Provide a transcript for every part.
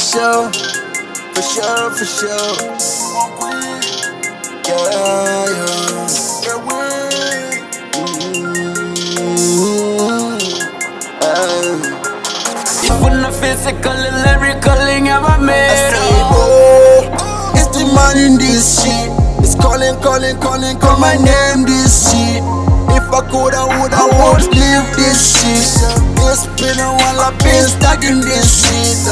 sure, for sure, for sure. Yeah, Even the physical and lyrical never made it's the man in this shit. It's calling, calling, calling, call my name this shit. If I could, I would, I won't leave this shit. It's been a while, I've been stuck in this shit.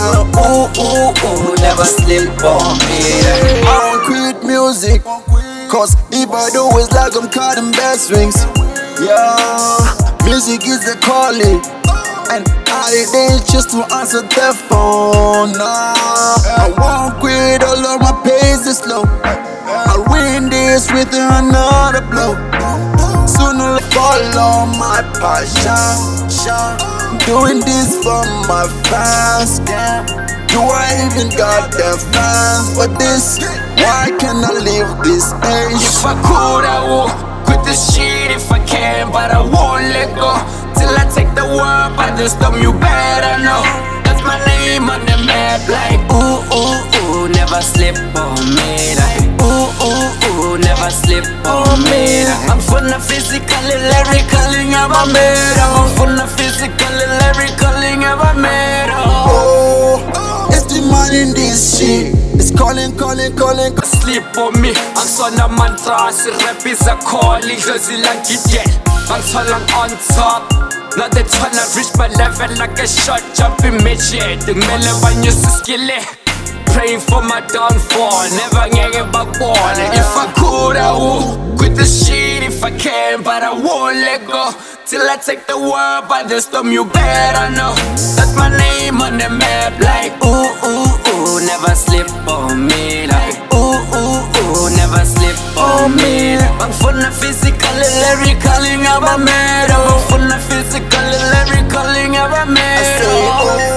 Never sleep on me. I won't quit music, cause if I do, it's like I'm caught in bad swings. Yeah, music is the calling, and I didn't just to answer the phone. Nah, I won't quit, all of my pace is slow. I'll win this with another blow. Sooner or follow my passion. Doing this for my fans. Do I even got the fans for this? Why can't I live this age? If I could, I would quit this shit if I can, but I won't let go till I take the world by the storm. You better know that's my name on the map. Like never slip on me. Like never slip on me. I'm full of physically, lyrically, never made. I'm full of physically, lyrically, never made. It's the man in this shit. It's calling, calling, calling. Sleep on me, I'm son of mantra. Si rap is a calling, cause he like it yet. I'm so long on top. Now they tryna reach my level like a shot jumping midget. The melon when you skill it. Praying for my downfall, never getting back on. If I could, I would quit the shit if I can, but I won't let go till I take the world by the storm. You better know that's my name on the map. Like never slip on me. Like never slip on me. I'm full of physically, lyrically, never made. I'm full of physically, lyrically, never made.